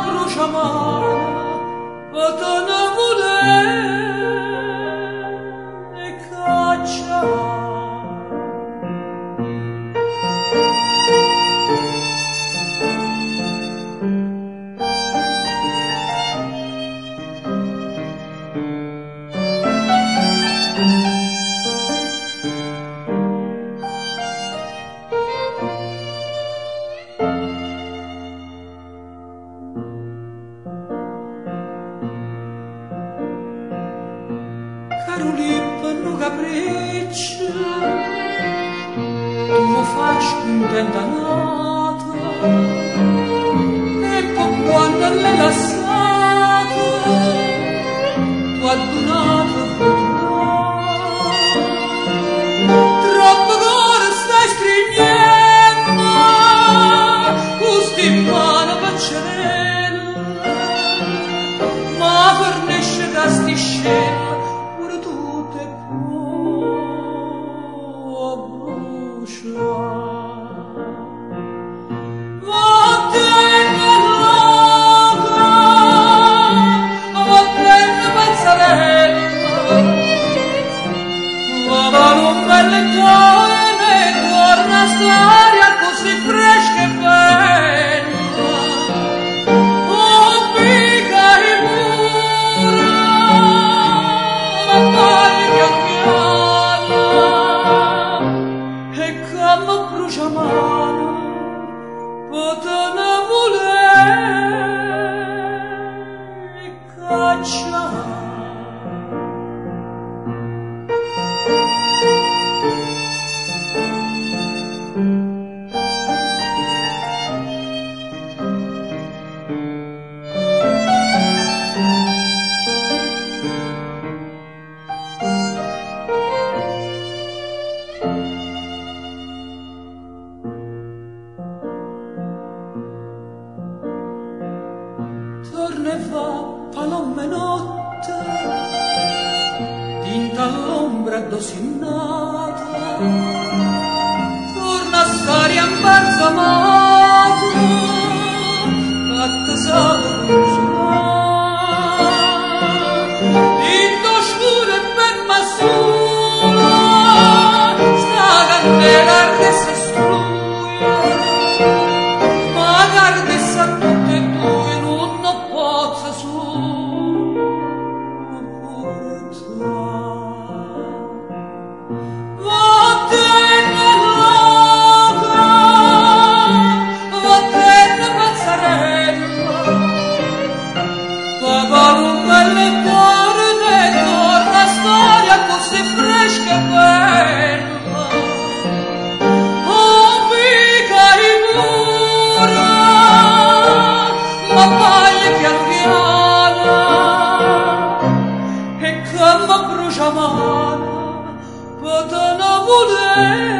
bruciamana, te ne vuole e caccia. Carolippa no capriccio, tu mi fai contenta nata, e poi quando l'hai lasciata, tu hai donato troppo cuore stai stringendo, gusti in mano paccerella, ma fornisce da sti scena. Storia così fresca e bella, oh mica e pura, ma poi chiacchiata, e come brucia mano, te ne vuole e caccia. Torna e va palome notte, tinta all'ombra dosinnata, torna a stare a imbalsamato, attesato consolare, tinta scura e ben massura, sta candela che si struia, magari che sa tutte e due, bruciamana, te ne vuole